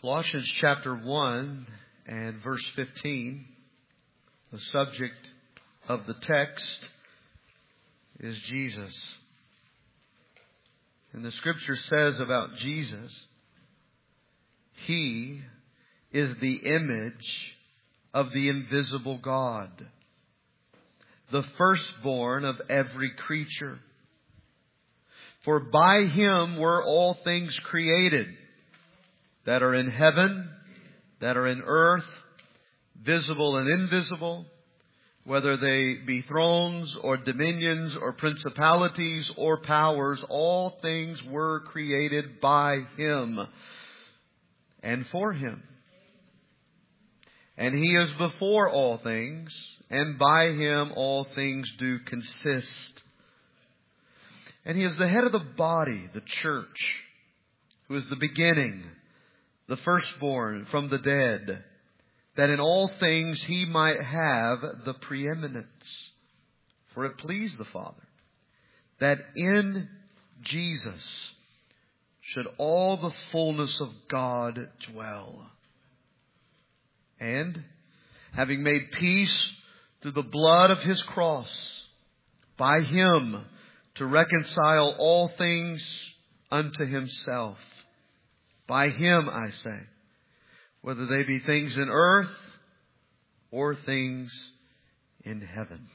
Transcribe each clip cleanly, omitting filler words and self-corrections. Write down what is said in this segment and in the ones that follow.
Colossians chapter 1 and verse 15, the subject of the text is Jesus. And the Scripture says about Jesus, He is the image of the invisible God, the firstborn of every creature. For by Him were all things created, that are in heaven, that are in earth, visible and invisible, whether they be thrones or dominions or principalities or powers, all things were created by Him and for Him. And He is before all things, and by Him all things do consist. And He is the head of the body, the church, who is the beginning, the firstborn from the dead, that in all things He might have the preeminence. For it pleased the Father that in Jesus should all the fullness of God dwell. And having made peace through the blood of His cross, by Him to reconcile all things unto Himself. By Him, I say, whether they be things in earth or things in heaven.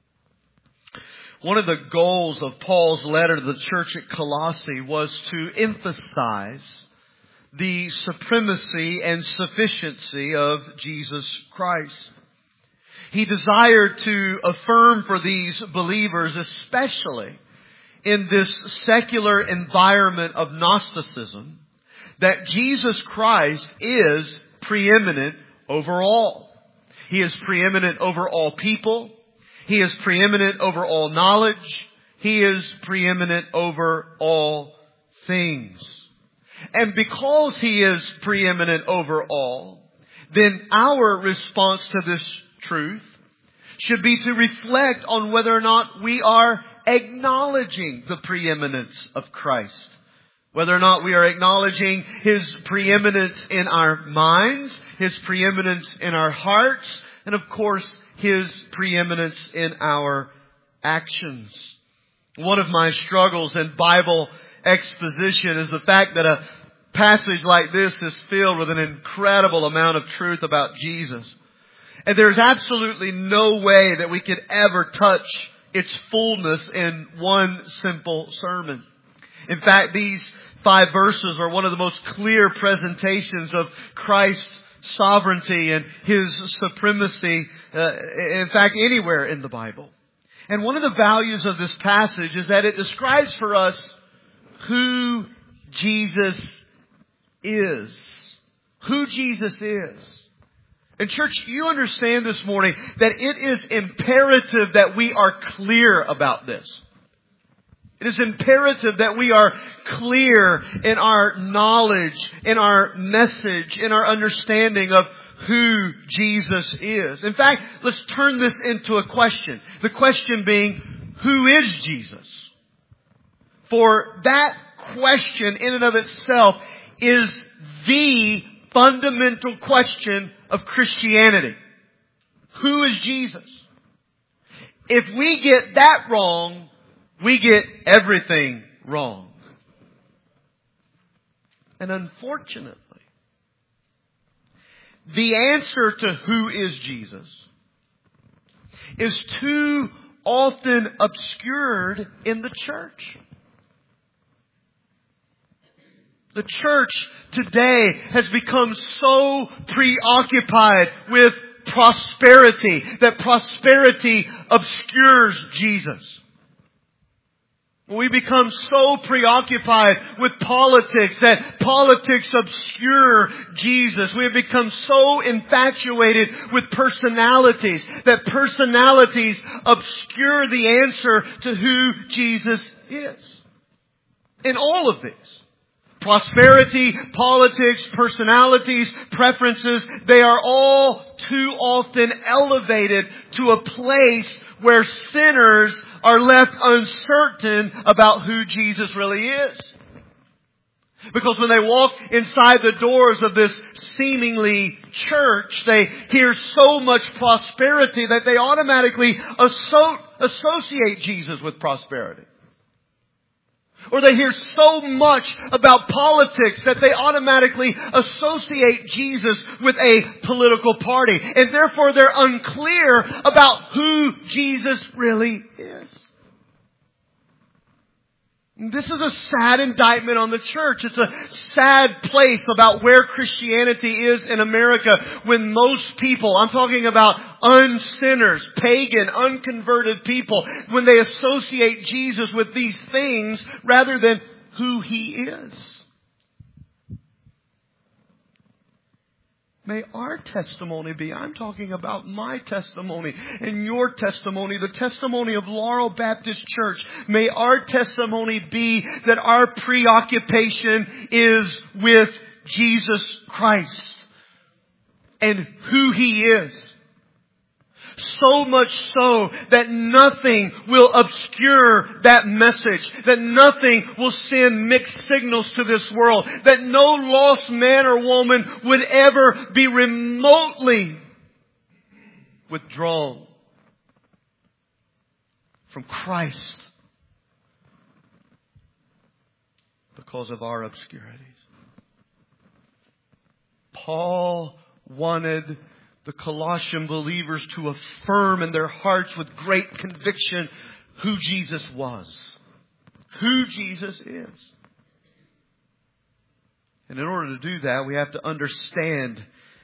One of the goals of Paul's letter to the church at Colossae was to emphasize the supremacy and sufficiency of Jesus Christ. He desired to affirm for these believers, especially in this secular environment of Gnosticism, that Jesus Christ is preeminent over all. He is preeminent over all people. He is preeminent over all knowledge. He is preeminent over all things. And because He is preeminent over all, then our response to this truth should be to reflect on whether or not we are acknowledging the preeminence of Christ. Whether or not we are acknowledging His preeminence in our minds, His preeminence in our hearts, and of course, His preeminence in our actions. One of my struggles in Bible exposition is the fact that a passage like this is filled with an incredible amount of truth about Jesus. And there's absolutely no way that we could ever touch its fullness in one simple sermon. In fact, these 5 verses are one of the most clear presentations of Christ's sovereignty and His supremacy, in fact, anywhere in the Bible. And one of the values of this passage is that it describes for us who Jesus is. Who Jesus is. And church, you understand this morning that it is imperative that we are clear about this. It is imperative that we are clear in our knowledge, in our message, in our understanding of who Jesus is. In fact, let's turn this into a question. The question being, who is Jesus? For that question in and of itself is the fundamental question of Christianity. Who is Jesus? If we get that wrong, we get everything wrong. And unfortunately, the answer to who is Jesus is too often obscured in the church. The church today has become so preoccupied with prosperity that prosperity obscures Jesus. We become so preoccupied with politics that politics obscure Jesus. We have become so infatuated with personalities that personalities obscure the answer to who Jesus is. In all of this, prosperity, politics, personalities, preferences, they are all too often elevated to a place where sinners are left uncertain about who Jesus really is. Because when they walk inside the doors of this seemingly church, they hear so much prosperity that they automatically associate Jesus with prosperity. Or they hear so much about politics that they automatically associate Jesus with a political party. And therefore they're unclear about who Jesus really is. This is a sad indictment on the church. It's a sad place about where Christianity is in America when most people, I'm talking about unsinners, pagan, unconverted people, when they associate Jesus with these things rather than who He is. May our testimony be, I'm talking about my testimony and your testimony, the testimony of Laurel Baptist Church. May our testimony be that our preoccupation is with Jesus Christ and who He is. So much so that nothing will obscure that message. That nothing will send mixed signals to this world. That no lost man or woman would ever be remotely withdrawn from Christ because of our obscurities. Paul wanted the Colossian believers to affirm in their hearts with great conviction who Jesus was. Who Jesus is. And in order to do that, we have to understand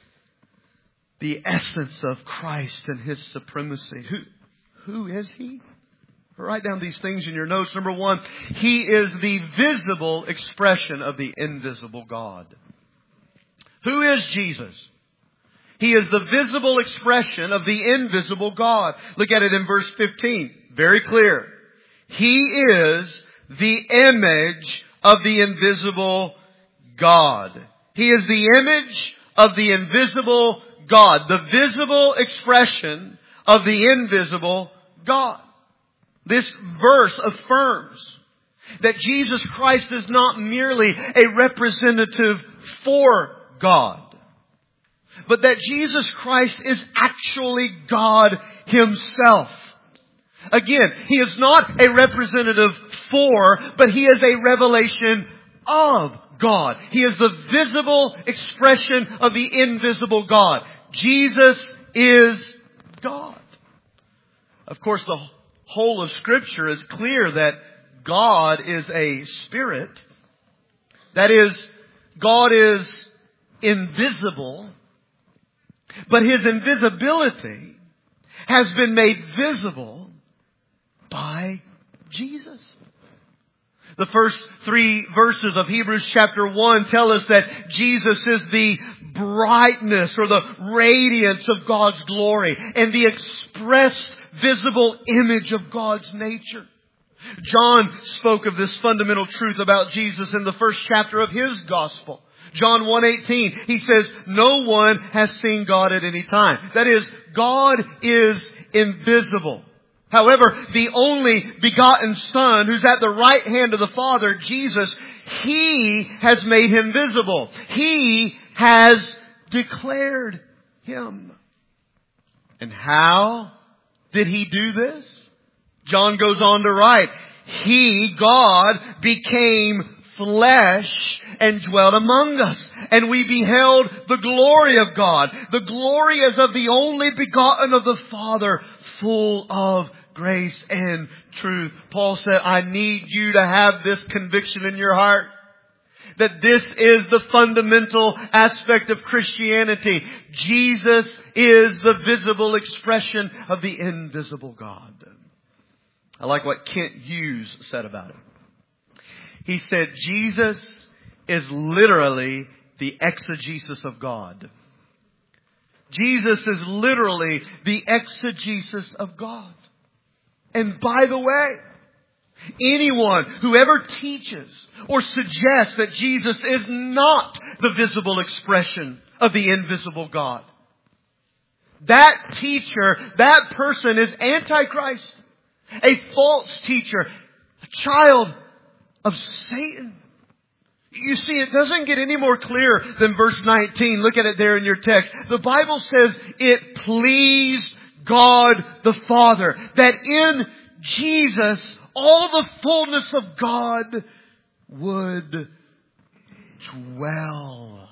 the essence of Christ and His supremacy. Who is He? Write down these things in your notes. Number one, He is the visible expression of the invisible God. Who is Jesus? He is the visible expression of the invisible God. Look at it in verse 15. Very clear. He is the image of the invisible God. He is the image of the invisible God. The visible expression of the invisible God. This verse affirms that Jesus Christ is not merely a representative for God, but that Jesus Christ is actually God Himself. Again, He is not a representative for, but He is a revelation of God. He is the visible expression of the invisible God. Jesus is God. Of course, the whole of Scripture is clear that God is a spirit. That is, God is invisible. But His invisibility has been made visible by Jesus. The first 3 verses of Hebrews chapter 1 tell us that Jesus is the brightness or the radiance of God's glory and the expressed visible image of God's nature. John spoke of this fundamental truth about Jesus in the first chapter of his gospel. John 1:18, he says, no one has seen God at any time. That is, God is invisible. However, the only begotten Son who's at the right hand of the Father, Jesus, He has made Him visible. He has declared Him. And how did He do this? John goes on to write, He, God, became flesh and dwelt among us. And we beheld the glory of God. The glory as of the only begotten of the Father, full of grace and truth. Paul said, I need you to have this conviction in your heart. That this is the fundamental aspect of Christianity. Jesus is the visible expression of the invisible God. I like what Kent Hughes said about it. He said, Jesus is literally the exegesis of God. Jesus is literally the exegesis of God. And by the way, anyone who ever teaches or suggests that Jesus is not the visible expression of the invisible God, that teacher, that person is Antichrist, a false teacher, a child of Satan. You see, it doesn't get any more clear than verse 19. Look at it there in your text. The Bible says it pleased God the Father that in Jesus all the fullness of God would dwell.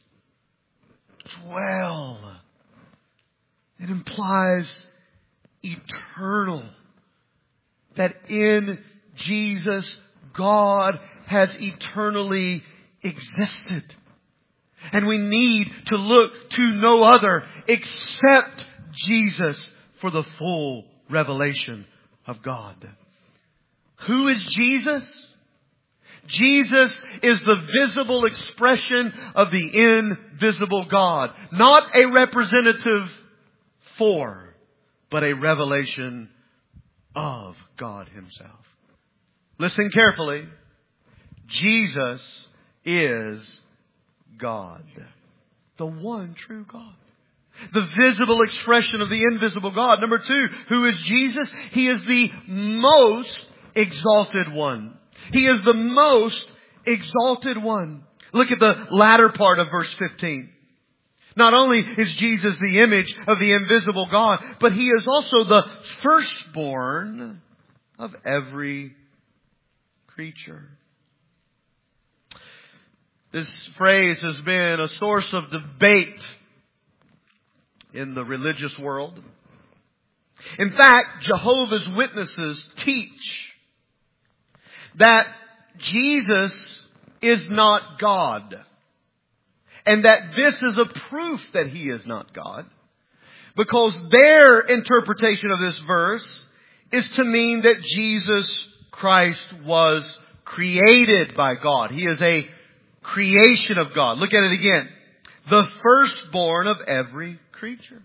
Dwell. It implies eternal. That in Jesus, God has eternally existed. And we need to look to no other except Jesus for the full revelation of God. Who is Jesus? Jesus is the visible expression of the invisible God. Not a representative for, but a revelation of God Himself. Listen carefully. Jesus is God. The one true God. The visible expression of the invisible God. Number two, who is Jesus? He is the most exalted one. He is the most exalted one. Look at the latter part of verse 15. Not only is Jesus the image of the invisible God, but He is also the firstborn of every creature. This phrase has been a source of debate in the religious world. In fact, Jehovah's Witnesses teach that Jesus is not God. And that this is a proof that He is not God. Because their interpretation of this verse is to mean that Jesus Christ was created by God. He is a creation of God. Look at it again. The firstborn of every creature.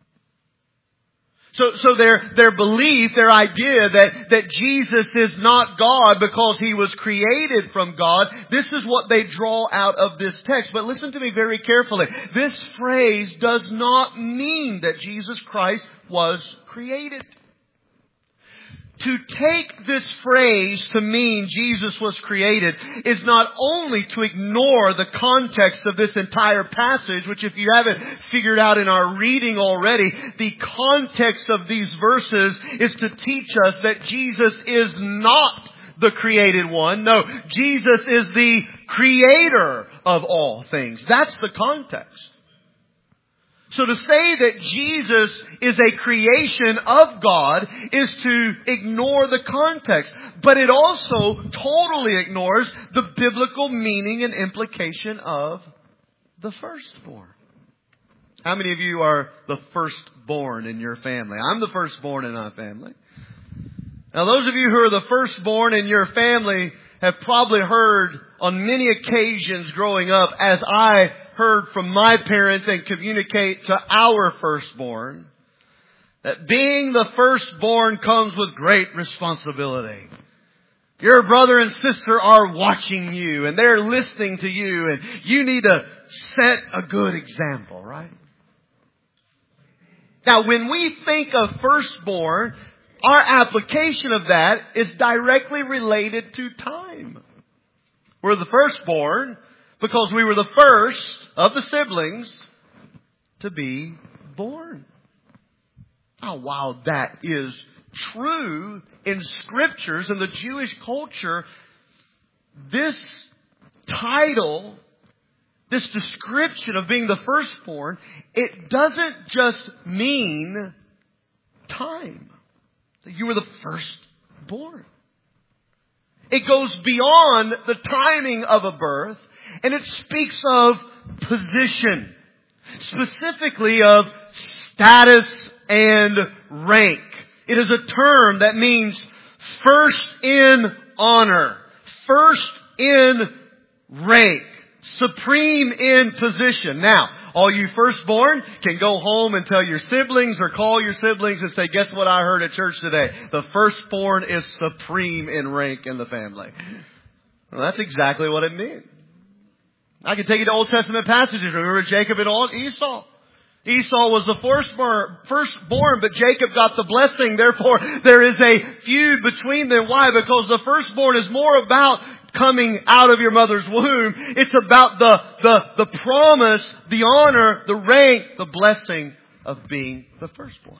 So their belief, their idea that Jesus is not God because He was created from God, this is what they draw out of this text. But listen to me very carefully. This phrase does not mean that Jesus Christ was created. To take this phrase to mean Jesus was created is not only to ignore the context of this entire passage, which if you haven't figured out in our reading already, the context of these verses is to teach us that Jesus is not the created one. No, Jesus is the creator of all things. That's the context. So to say that Jesus is a creation of God is to ignore the context. But it also totally ignores the biblical meaning and implication of the firstborn. How many of you are the firstborn in your family? I'm the firstborn in my family. Now those of you who are the firstborn in your family have probably heard on many occasions growing up, as I heard from my parents and communicate to our firstborn, that being the firstborn comes with great responsibility. Your brother and sister are watching you and they're listening to you, and you need to set a good example, right? Now, when we think of firstborn, our application of that is directly related to time. We're the firstborn because we were the first of the siblings to be born. Now, while that is true in Scriptures and the Jewish culture, this title, this description of being the firstborn, it doesn't just mean time. That you were the firstborn. It goes beyond the timing of a birth, and it speaks of position, specifically of status and rank. It is a term that means first in honor, first in rank, supreme in position. Now, all you firstborn can go home and tell your siblings or call your siblings and say, guess what I heard at church today? The firstborn is supreme in rank in the family. Well, that's exactly what it means. I can take you to Old Testament passages. Remember Jacob and Esau? Esau was the firstborn, but Jacob got the blessing. Therefore, there is a feud between them. Why? Because the firstborn is more about coming out of your mother's womb. It's about the promise, the honor, the rank, the blessing of being the firstborn.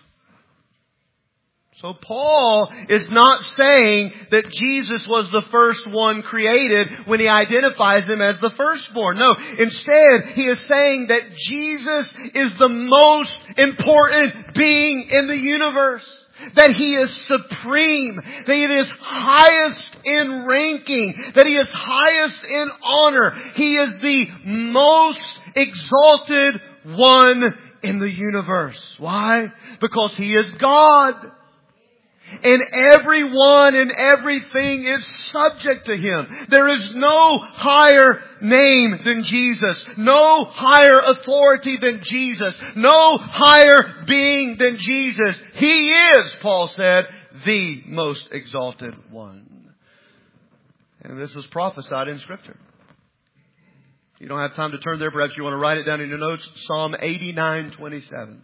So Paul is not saying that Jesus was the first one created when he identifies him as the firstborn. No, instead he is saying that Jesus is the most important being in the universe. That He is supreme. That He is highest in ranking. That He is highest in honor. He is the most exalted one in the universe. Why? Because He is God. And everyone and everything is subject to Him. There is no higher name than Jesus. No higher authority than Jesus. No higher being than Jesus. He is, Paul said, the most exalted one. And this is prophesied in Scripture. You don't have time to turn there. Perhaps you want to write it down in your notes. Psalm 89:27.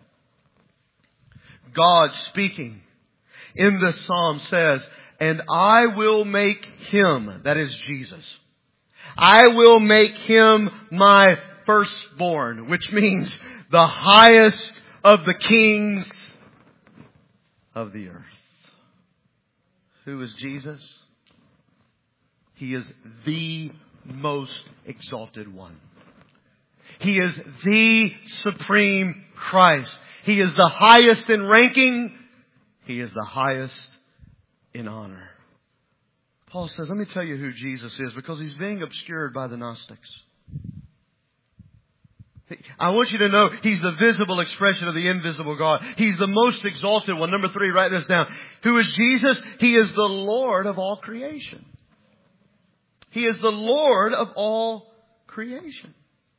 God speaking in the psalm says, and I will make Him, that is Jesus, I will make Him my firstborn, which means the highest of the kings of the earth. Who is Jesus? He is the most exalted one. He is the supreme Christ. He is the highest in ranking. He is the highest in honor. Paul says, let me tell you who Jesus is, because He's being obscured by the Gnostics. I want you to know He's the visible expression of the invisible God. He's the most exalted one. Number 3, write this down. Who is Jesus? He is the Lord of all creation. He is the Lord of all creation.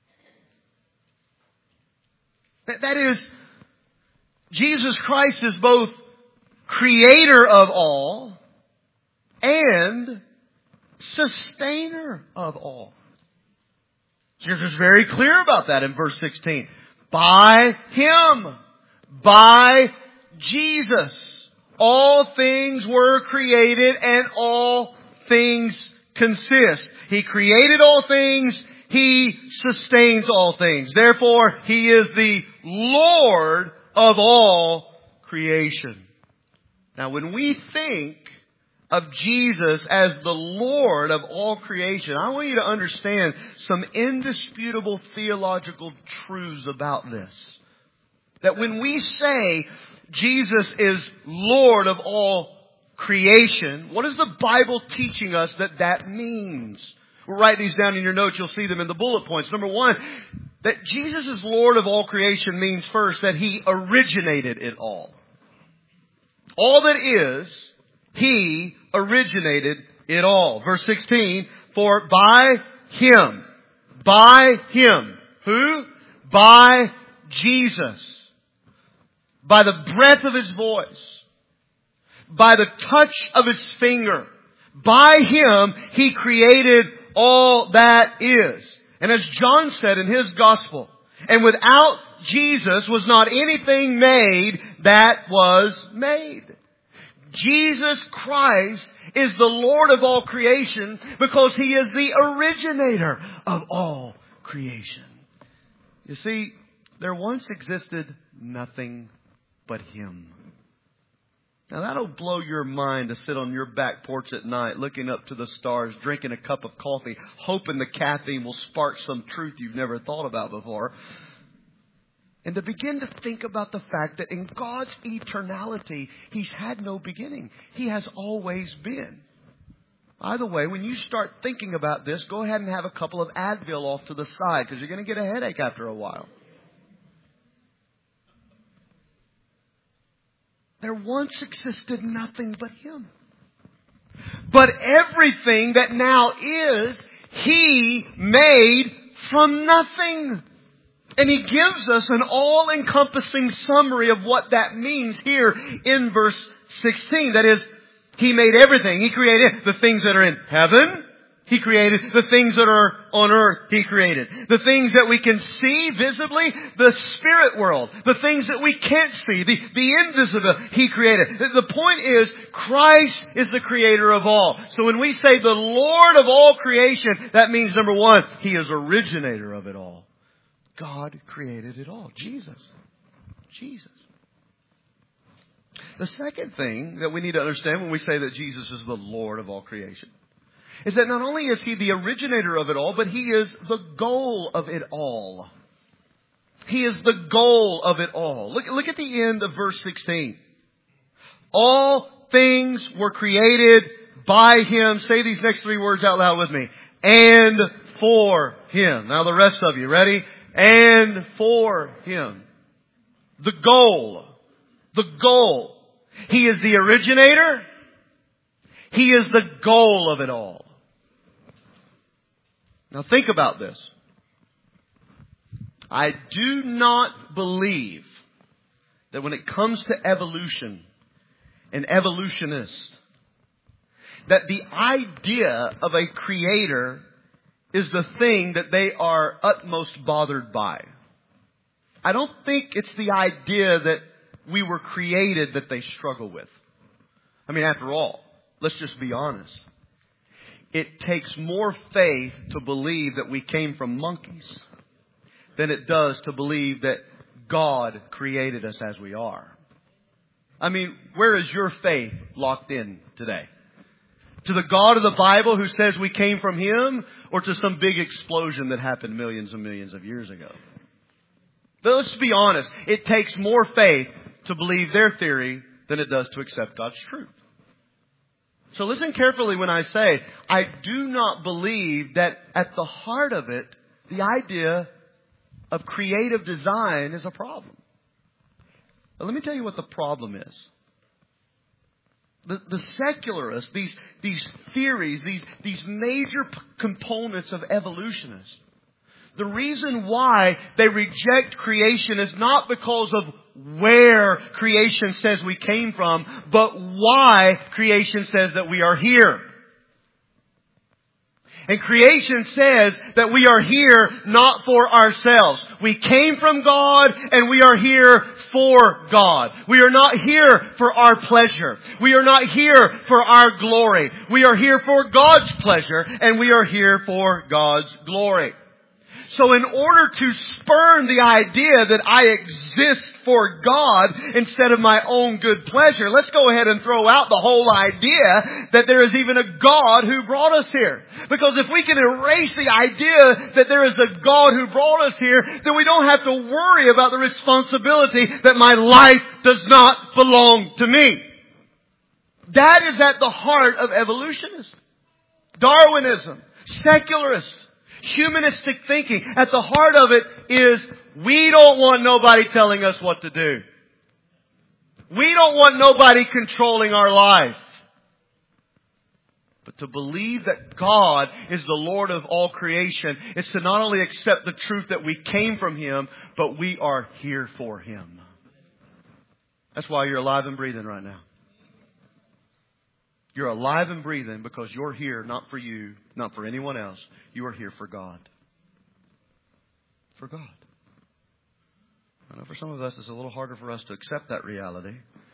That is, Jesus Christ is both Creator of all and sustainer of all. Scripture is very clear about that in verse 16. By Him, by Jesus, all things were created and all things consist. He created all things. He sustains all things. Therefore, He is the Lord of all creation. Now, when we think of Jesus as the Lord of all creation, I want you to understand some indisputable theological truths about this. That when we say Jesus is Lord of all creation, what is the Bible teaching us that means? We'll write these down in your notes. You'll see them in the bullet points. Number 1, that Jesus is Lord of all creation means first that He originated it all. All that is, He originated it all. Verse 16, for by Him, who? By Jesus, by the breath of His voice, by the touch of His finger, by Him He created all that is. And as John said in his gospel, and without Jesus was not anything made that was made. Jesus Christ is the Lord of all creation because He is the originator of all creation. You see, there once existed nothing but Him. Now that'll blow your mind to sit on your back porch at night looking up to the stars, drinking a cup of coffee, hoping the caffeine will spark some truth you've never thought about before. And to begin to think about the fact that in God's eternality, He's had no beginning. He has always been. By the way, when you start thinking about this, go ahead and have a couple of Advil off to the side because you're going to get a headache after a while. There once existed nothing but Him. But everything that now is, He made from nothing. And He gives us an all-encompassing summary of what that means here in verse 16. That is, He made everything. He created the things that are in heaven. He created. The things that are on earth, He created. The things that we can see visibly, the spirit world. The things that we can't see, the invisible, He created. The point is, Christ is the creator of all. So when we say the Lord of all creation, that means, number one, He is originator of it all. God created it all. Jesus. The second thing that we need to understand when we say that Jesus is the Lord of all creation is that not only is He the originator of it all, but He is the goal of it all. He is the goal of it all. Look at the end of verse 16. All things were created by Him. Say these next three words out loud with me. And for Him. Now the rest of you, ready? And for Him. The goal. The goal. He is the originator. He is the goal of it all. Now think about this. I do not believe that when it comes to evolution and evolutionists, that the idea of a creator is the thing that they are utmost bothered by. I don't think it's the idea that we were created that they struggle with. I mean, after all, let's just be honest. It takes more faith to believe that we came from monkeys than it does to believe that God created us as we are. I mean, where is your faith locked in today? To the God of the Bible who says we came from Him, or to some big explosion that happened millions and millions of years ago? But let's be honest. It takes more faith to believe their theory than it does to accept God's truth. So listen carefully when I say, I do not believe that at the heart of it, the idea of creative design is a problem. But let me tell you what the problem is. The secularists, these theories, these major components of evolutionists, the reason why they reject creation is not because of where creation says we came from, but why creation says that we are here. And creation says that we are here not for ourselves. We came from God and we are here for God. We are not here for our pleasure. We are not here for our glory. We are here for God's pleasure and we are here for God's glory. So in order to spurn the idea that I exist for God instead of my own good pleasure, let's go ahead and throw out the whole idea that there is even a God who brought us here. Because if we can erase the idea that there is a God who brought us here, then we don't have to worry about the responsibility that my life does not belong to me. That is at the heart of evolutionists, Darwinism, secularists, humanistic thinking. At the heart of it is we don't want nobody telling us what to do. We don't want nobody controlling our life. But to believe that God is the Lord of all creation is to not only accept the truth that we came from Him, but we are here for Him. That's why you're alive and breathing right now. You're alive and breathing because you're here not for you, not for anyone else. You are here for God. For God. I know for some of us it's a little harder for us to accept that reality.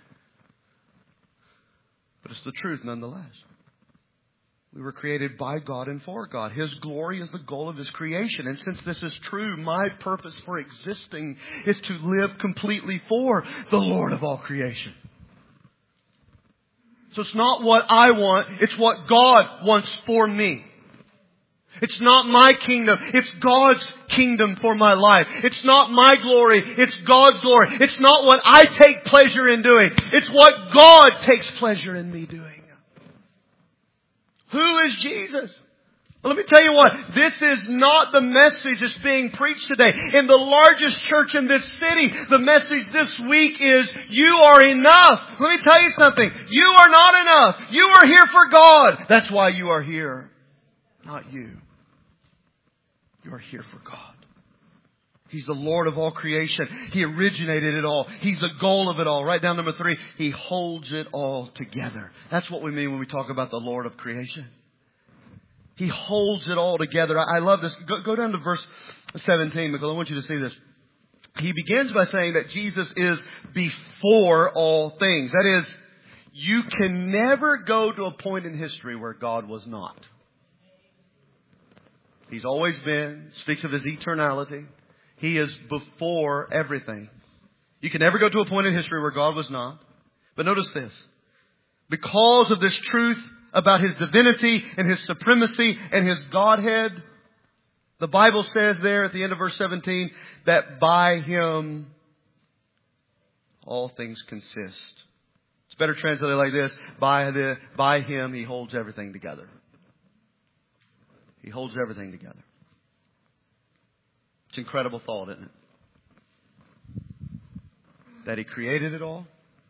But it's the truth nonetheless. We were created by God and for God. His glory is the goal of His creation. And since this is true, my purpose for existing is to live completely for the Lord of all creation. So it's not what I want, it's what God wants for me. It's not my kingdom, it's God's kingdom for my life. It's not my glory, it's God's glory. It's not what I take pleasure in doing, it's what God takes pleasure in me doing. Who is Jesus? Well, let me tell you what, this is not the message that's being preached today. In the largest church in this city, the message this week is, you are enough. Let me tell you something. You are not enough. You are here for God. That's why you are here. Not you. You are here for God. He's the Lord of all creation. He originated it all. He's the goal of it all. Write down number 3. He holds it all together. That's what we mean when we talk about the Lord of creation. He holds it all together. I love this. Go down to verse 17, because I want you to see this. He begins by saying that Jesus is before all things. That is, you can never go to a point in history where God was not. He's always been. Speaks of His eternality. He is before everything. You can never go to a point in history where God was not. But notice this. Because of this truth about His divinity and His supremacy and His Godhead, the Bible says there at the end of verse 17 that by Him all things consist. It's better translated like this. By Him He holds everything together. He holds everything together. It's an incredible thought, isn't it? That He created it all.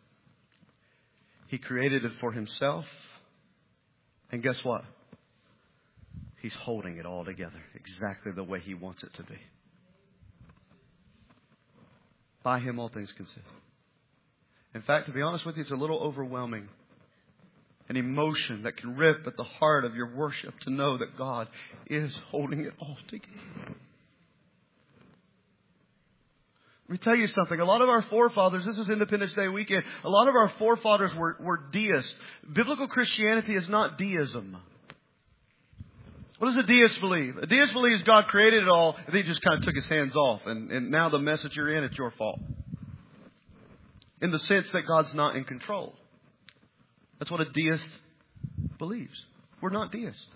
He created it for Himself. And guess what? He's holding it all together exactly the way He wants it to be. By Him all things consist. In fact, to be honest with you, it's a little overwhelming. An emotion that can rip at the heart of your worship to know that God is holding it all together. Let me tell you something. A lot of our forefathers, this is Independence Day weekend, a lot of our forefathers were deists. Biblical Christianity is not deism. What does a deist believe? A deist believes God created it all, and He just kind of took His hands off. And now the mess that you're in, it's your fault. In the sense that God's not in control. That's what a deist believes. We're not deists.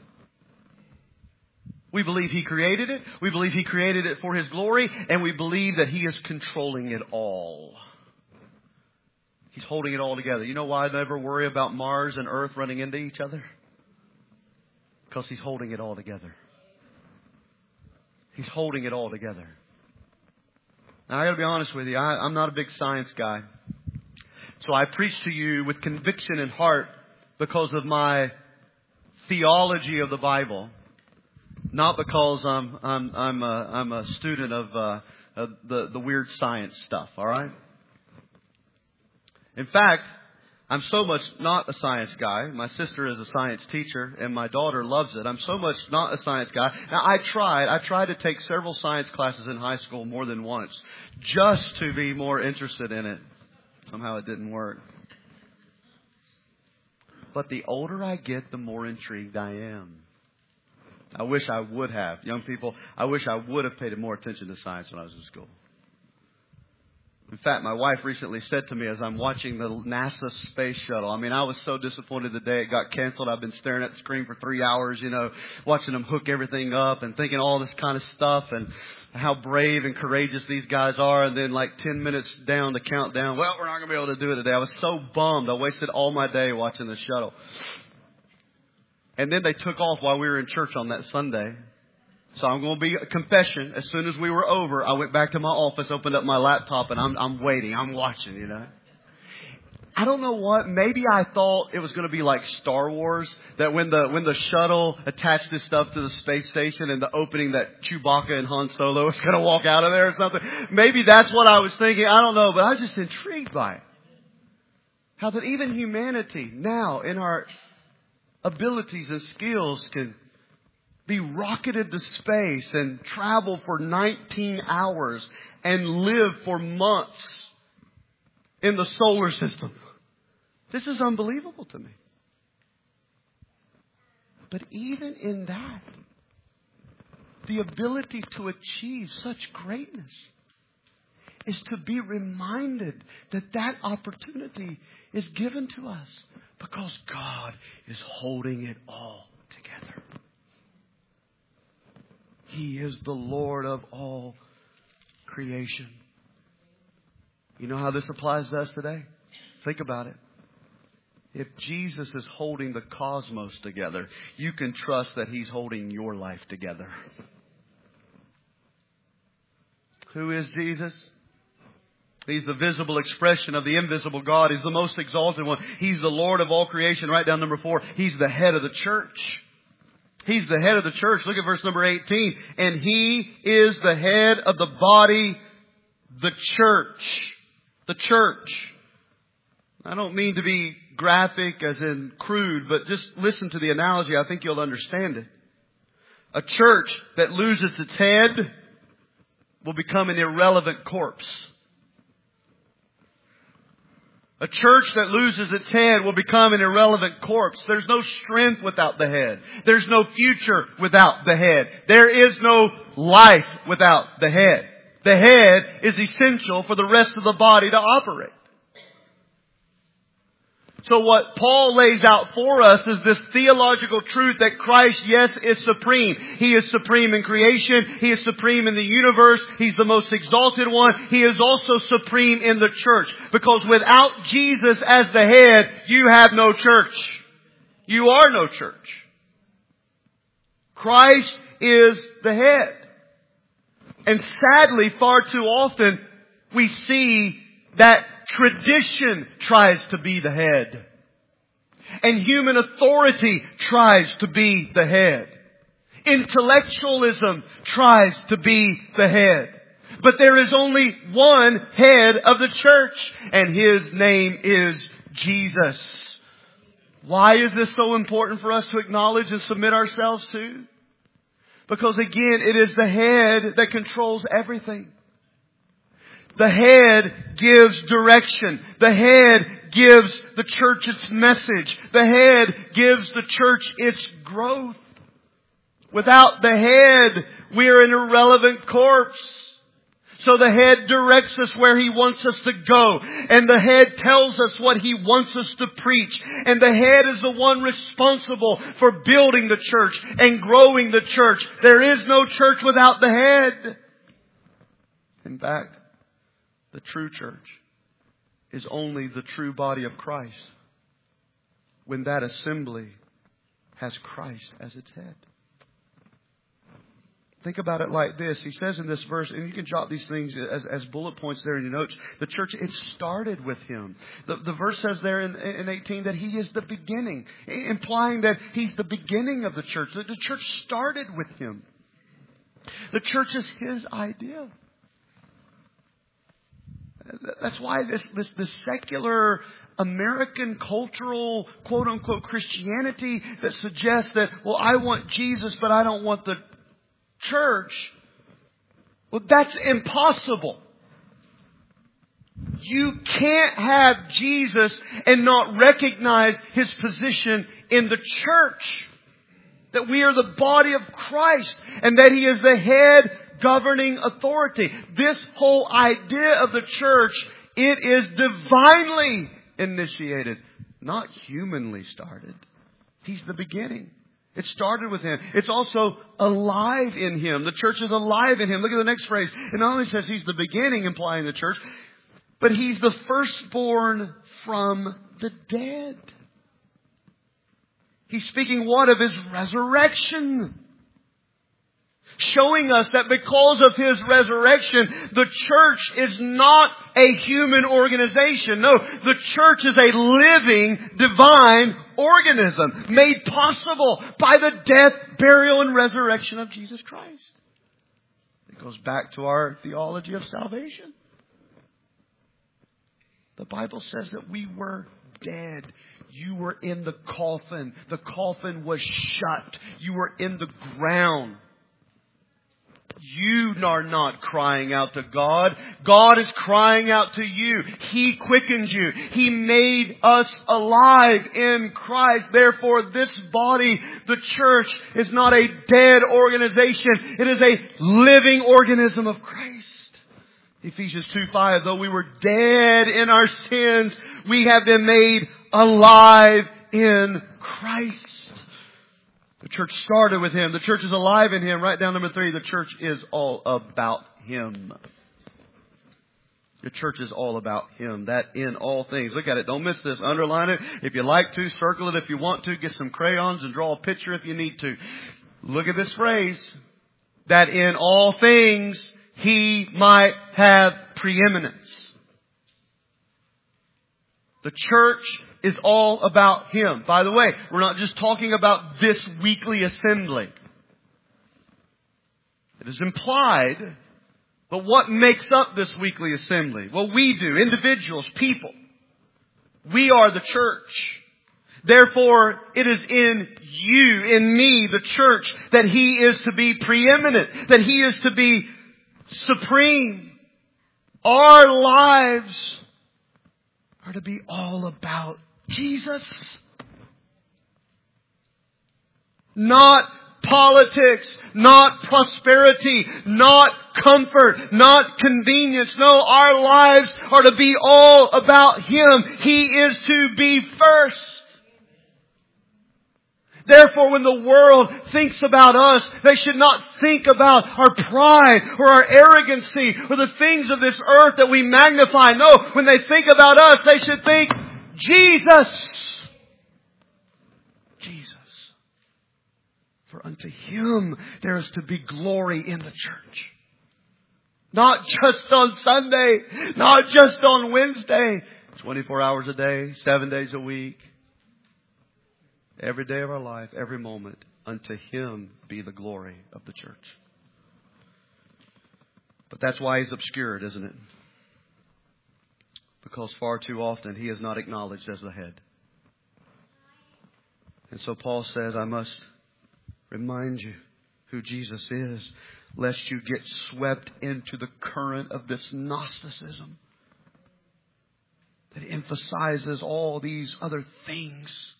We believe He created it. We believe He created it for His glory. And we believe that He is controlling it all. He's holding it all together. You know why I never worry about Mars and Earth running into each other? Because He's holding it all together. He's holding it all together. Now, I got to be honest with you. I'm not a big science guy. So I preach to you with conviction and heart because of my theology of the Bible. Not because I'm a student of the weird science stuff. All right. In fact, I'm so much not a science guy. My sister is a science teacher, and my daughter loves it. I'm so much not a science guy. Now, I tried to take several science classes in high school more than once, just to be more interested in it. Somehow it didn't work. But the older I get, the more intrigued I am. I wish I would have. Young people, I wish I would have paid more attention to science when I was in school. In fact, my wife recently said to me as I'm watching the NASA space shuttle, I was so disappointed the day it got canceled. I've been staring at the screen for 3 hours, watching them hook everything up and thinking all this kind of stuff and how brave and courageous these guys are. And then like 10 minutes down the countdown, well, we're not going to be able to do it today. I was so bummed. I wasted all my day watching the shuttle. And then they took off while we were in church on that Sunday. So I'm going to be a confession. As soon as we were over, I went back to my office, opened up my laptop, and I'm waiting. I'm watching, I don't know what. Maybe I thought it was going to be like Star Wars, that when the shuttle attached this stuff to the space station and the opening, that Chewbacca and Han Solo was going to walk out of there or something. Maybe that's what I was thinking. I don't know, but I was just intrigued by it. How that even humanity now in our abilities and skills can be rocketed to space and travel for 19 hours and live for months in the solar system. This is unbelievable to me. But even in that, the ability to achieve such greatness is to be reminded that that opportunity is given to us because God is holding it all together. He is the Lord of all creation. You know how this applies to us today? Think about it. If Jesus is holding the cosmos together, you can trust that He's holding your life together. Who is Jesus? He's the visible expression of the invisible God. He's the most exalted one. He's the Lord of all creation. Write down number 4. He's the head of the church. He's the head of the church. Look at verse number 18. And He is the head of the body, the church. The church. I don't mean to be graphic as in crude, but just listen to the analogy. I think you'll understand it. A church that loses its head will become an irrelevant corpse. A church that loses its head will become an irrelevant corpse. There's no strength without the head. There's no future without the head. There is no life without the head. The head is essential for the rest of the body to operate. So what Paul lays out for us is this theological truth that Christ, yes, is supreme. He is supreme in creation. He is supreme in the universe. He's the most exalted one. He is also supreme in the church. Because without Jesus as the head, you have no church. You are no church. Christ is the head. And sadly, far too often, we see that tradition tries to be the head. And human authority tries to be the head. Intellectualism tries to be the head. But there is only one head of the church, and His name is Jesus. Why is this so important for us to acknowledge and submit ourselves to? Because again, it is the head that controls everything. The head gives direction. The head gives the church its message. The head gives the church its growth. Without the head, we are an irrelevant corpse. So the head directs us where He wants us to go. And the head tells us what He wants us to preach. And the head is the one responsible for building the church and growing the church. There is no church without the head. In fact, the true church is only the true body of Christ when that assembly has Christ as its head. Think about it like this. He says in this verse, and you can jot these things as bullet points there in your notes. The church, it started with Him. The verse says there in 18 that He is the beginning, implying that He's the beginning of the church. The church started with Him. The church is His idea. That's why this secular American cultural quote unquote Christianity that suggests that, well, I want Jesus, but I don't want the church. Well, that's impossible. You can't have Jesus and not recognize His position in the church. That we are the body of Christ and that He is the head governing authority. This whole idea of the church, it is divinely initiated, not humanly started. He's the beginning. It started with Him. It's also alive in Him. The church is alive in Him. Look at the next phrase. It not only says He's the beginning, implying the church, but He's the firstborn from the dead. He's speaking what? Of His resurrection. Showing us that because of His resurrection, the church is not a human organization. No, the church is a living, divine organism made possible by the death, burial, and resurrection of Jesus Christ. It goes back to our theology of salvation. The Bible says that we were dead. You were in the coffin. The coffin was shut. You were in the ground. You are not crying out to God. God is crying out to you. He quickened you. He made us alive in Christ. Therefore, this body, the church, is not a dead organization. It is a living organism of Christ. Ephesians 2:5, though we were dead in our sins, we have been made alive in Christ. The church started with Him. The church is alive in Him. Write down number 3. The church is all about Him. The church is all about Him. That in all things. Look at it. Don't miss this. Underline it. If you like to, circle it if you want to. Get some crayons and draw a picture if you need to. Look at this phrase. That in all things He might have preeminence. The church is all about Him. By the way, we're not just talking about this weekly assembly. It is implied, but what makes up this weekly assembly? Well, we do. Individuals, people. We are the church. Therefore, it is in you, in me, the church, that He is to be preeminent, that He is to be supreme. Our lives are to be all about Jesus. Not politics, not prosperity, not comfort, not convenience. No, our lives are to be all about Him. He is to be first. Therefore, when the world thinks about us, they should not think about our pride or our arrogancy or the things of this earth that we magnify. No, when they think about us, they should think, Jesus. Jesus. For unto Him there is to be glory in the church. Not just on Sunday, not just on Wednesday. 24 hours a day, 7 days a week. Every day of our life, every moment, unto Him be the glory of the church. But that's why He's obscured, isn't it? Because far too often He is not acknowledged as the head. And so Paul says, I must remind you who Jesus is, lest you get swept into the current of this Gnosticism that emphasizes all these other things.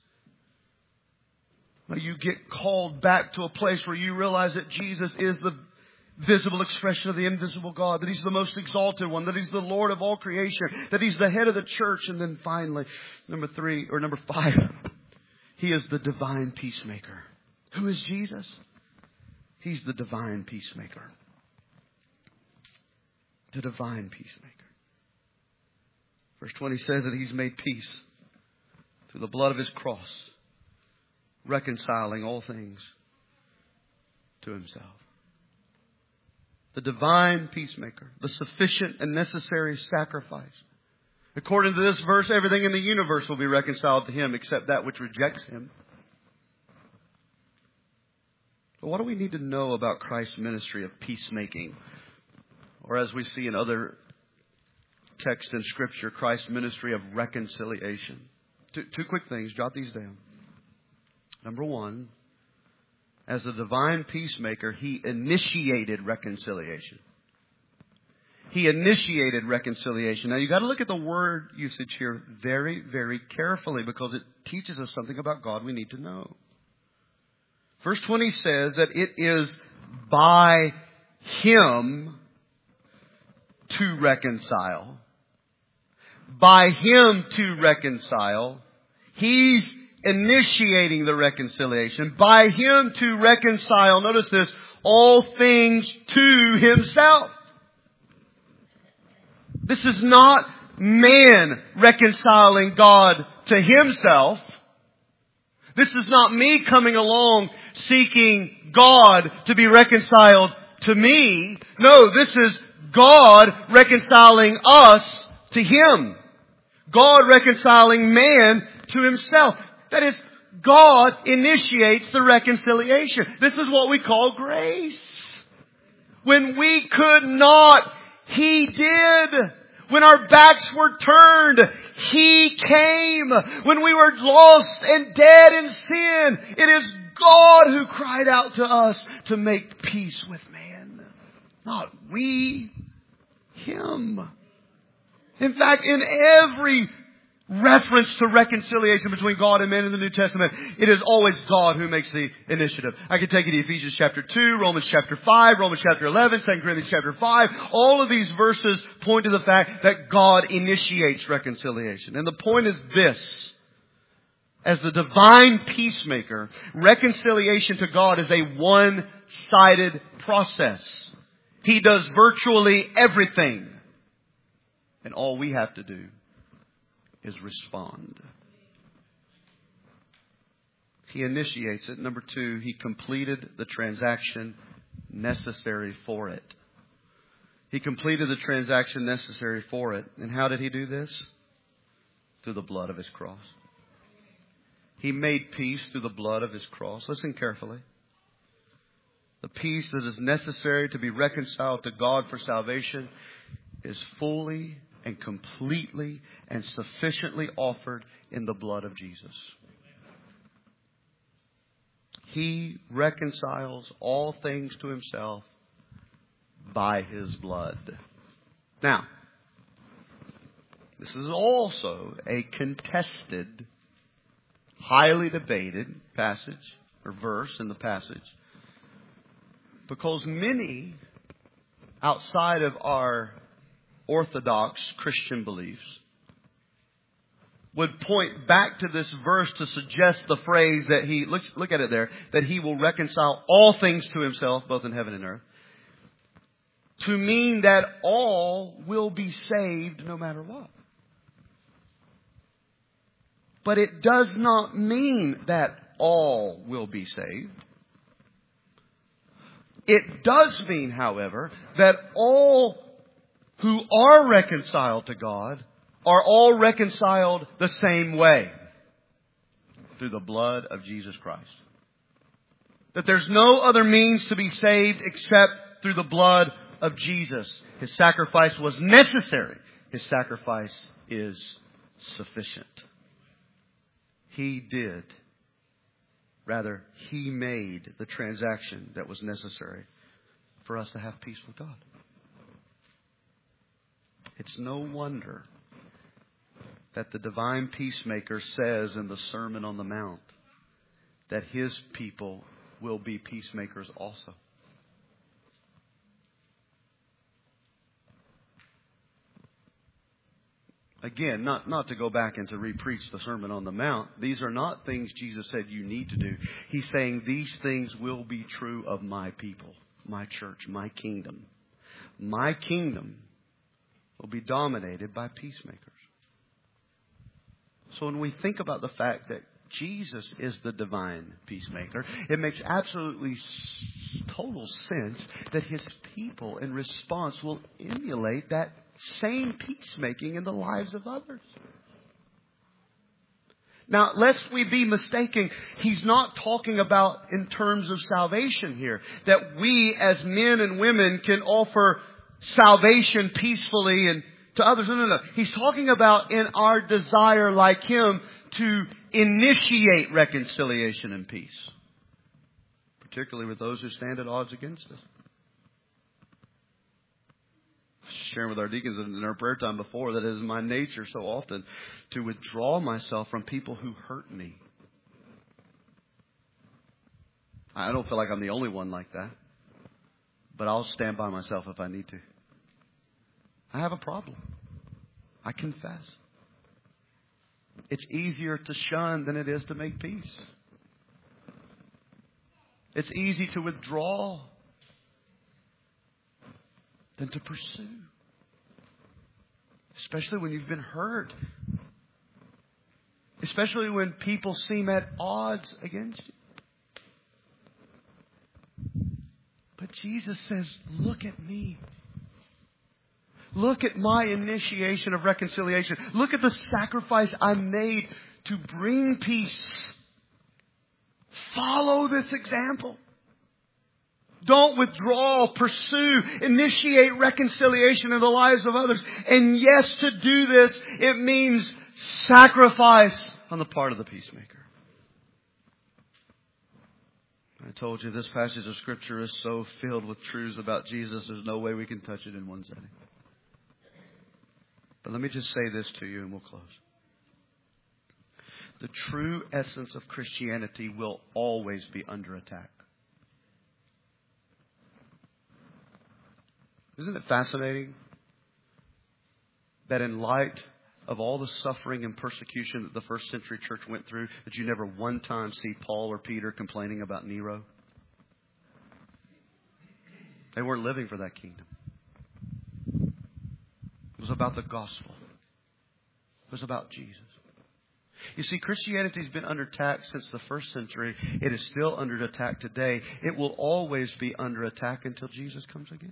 You get called back to a place where you realize that Jesus is the visible expression of the invisible God, that He's the most exalted one, that He's the Lord of all creation, that He's the head of the church. And then finally, number 5, He is the divine peacemaker. Who is Jesus? He's the divine peacemaker. The divine peacemaker. Verse 20 says that He's made peace through the blood of His cross, reconciling all things to Himself. The divine peacemaker, the sufficient and necessary sacrifice. According to this verse, everything in the universe will be reconciled to Him except that which rejects Him. But what do we need to know about Christ's ministry of peacemaking? Or as we see in other texts in Scripture, Christ's ministry of reconciliation. Two quick things. Jot these down. Number 1, as the divine peacemaker, He initiated reconciliation. He initiated reconciliation. Now you've got to look at the word usage here very, very carefully because it teaches us something about God we need to know. Verse 20 says that it is by Him to reconcile. By Him to reconcile. He's initiating the reconciliation. By Him to reconcile, notice this, all things to Himself. This is not man reconciling God to himself. This is not me coming along seeking God to be reconciled to me. No, this is God reconciling us to Him. God reconciling man to Himself. That is, God initiates the reconciliation. This is what we call grace. When we could not, He did. When our backs were turned, He came. When we were lost and dead in sin, it is God who cried out to us to make peace with man. Not we, Him. In fact, in every reference to reconciliation between God and man in the New Testament, it is always God who makes the initiative. I can take you to Ephesians chapter 2, Romans chapter 5, Romans chapter 11, 2 Corinthians chapter 5. All of these verses point to the fact that God initiates reconciliation. And the point is this. As the divine peacemaker, reconciliation to God is a one-sided process. He does virtually everything. And all we have to do is respond. He initiates it. Number 2, He completed the transaction necessary for it. He completed the transaction necessary for it. And how did He do this? Through the blood of His cross. He made peace through the blood of His cross. Listen carefully. The peace that is necessary to be reconciled to God for salvation is fully and completely and sufficiently offered in the blood of Jesus. He reconciles all things to Himself by His blood. Now, this is also a contested, highly debated passage or verse in the passage, because many outside of our Orthodox Christian beliefs would point back to this verse to suggest the phrase that look at it there, that He will reconcile all things to Himself, both in heaven and earth, to mean that all will be saved no matter what. But it does not mean that all will be saved. It does mean, however, that all who are reconciled to God are all reconciled the same way, through the blood of Jesus Christ. That there's no other means to be saved except through the blood of Jesus. His sacrifice was necessary. His sacrifice is sufficient. He did. Rather, He made the transaction that was necessary for us to have peace with God. It's no wonder that the divine peacemaker says in the Sermon on the Mount that His people will be peacemakers also. Again, not to go back and to re-preach the Sermon on the Mount. These are not things Jesus said you need to do. He's saying these things will be true of my people, my church, my kingdom. My kingdom will be dominated by peacemakers. So when we think about the fact that Jesus is the divine peacemaker, it makes absolutely total sense that His people in response will emulate that same peacemaking in the lives of others. Now, lest we be mistaken, He's not talking about in terms of salvation here, that we as men and women can offer salvation peacefully and to others. No. He's talking about in our desire, like Him, to initiate reconciliation and peace, particularly with those who stand at odds against us. Sharing with our deacons in our prayer time before, that it is my nature so often to withdraw myself from people who hurt me. I don't feel like I'm the only one like that, but I'll stand by myself if I need to. I have a problem. I confess. It's easier to shun than it is to make peace. It's easy to withdraw than to pursue. Especially when you've been hurt. Especially when people seem at odds against you. But Jesus says, look at me. Look at my initiation of reconciliation. Look at the sacrifice I made to bring peace. Follow this example. Don't withdraw, pursue, initiate reconciliation in the lives of others. And yes, to do this, it means sacrifice on the part of the peacemaker. I told you this passage of Scripture is so filled with truths about Jesus, there's no way we can touch it in one setting. But let me just say this to you and we'll close. The true essence of Christianity will always be under attack. Isn't it fascinating that in light of all the suffering and persecution that the first century church went through, that you never one time see Paul or Peter complaining about Nero? They weren't living for that kingdom. It was about the gospel. It was about Jesus. You see, Christianity has been under attack since the first century. It is still under attack today. It will always be under attack until Jesus comes again.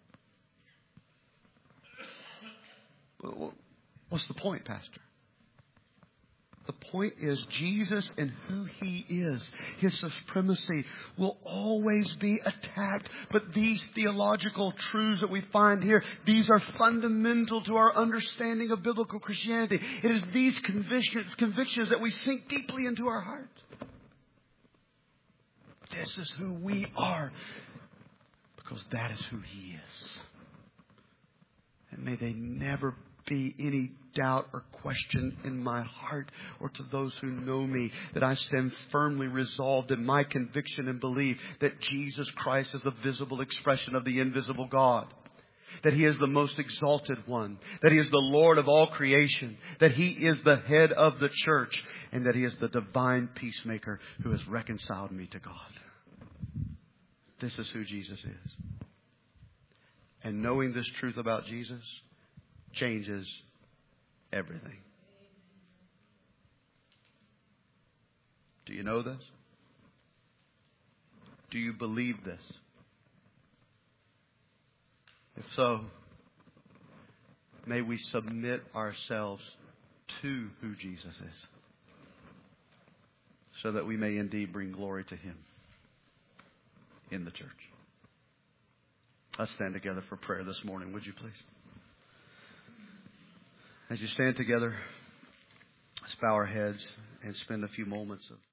What's the point, Pastor? The point is Jesus and who He is. His supremacy will always be attacked. But these theological truths that we find here, these are fundamental to our understanding of biblical Christianity. It is these convictions that we sink deeply into our hearts. This is who we are. Because that is who He is. And may they never be any doubt or question in my heart or to those who know me, that I stand firmly resolved in my conviction and belief that Jesus Christ is the visible expression of the invisible God. That He is the most exalted one. That He is the Lord of all creation. That He is the head of the church. And that He is the divine peacemaker who has reconciled me to God. This is who Jesus is. And knowing this truth about Jesus changes everything. Do you know this? Do you believe this? If so, may we submit ourselves to who Jesus is, so that we may indeed bring glory to Him in the church. Let's stand together for prayer this morning, would you please? As you stand together, let's bow our heads and spend a few moments of